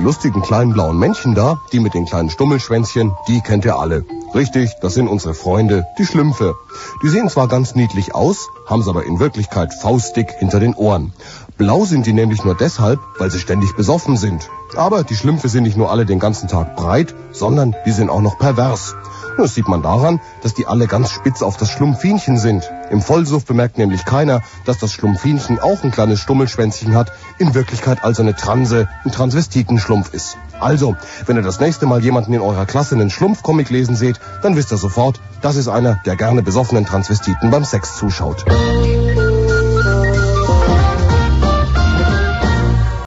lustigen kleinen blauen Männchen da, die mit den kleinen Stummelschwänzchen, die kennt ihr alle. Richtig, das sind unsere Freunde, die Schlümpfe. Die sehen zwar ganz niedlich aus, haben es aber in Wirklichkeit faustdick hinter den Ohren. Blau sind die nämlich nur deshalb, weil sie ständig besoffen sind. Aber die Schlümpfe sind nicht nur alle den ganzen Tag breit, sondern die sind auch noch pervers. Das sieht man daran, dass die alle ganz spitz auf das Schlumpfinchen sind. Im Vollsuff bemerkt nämlich keiner, dass das Schlumpfinchen auch ein kleines Stummelschwänzchen hat, in Wirklichkeit also eine Transe, ein Transvestitenschlumpf ist. Also, wenn ihr das nächste Mal jemanden in eurer Klasse einen Schlumpfcomic lesen seht, dann wisst ihr sofort, das ist einer, der gerne besoffenen Transvestiten beim Sex zuschaut.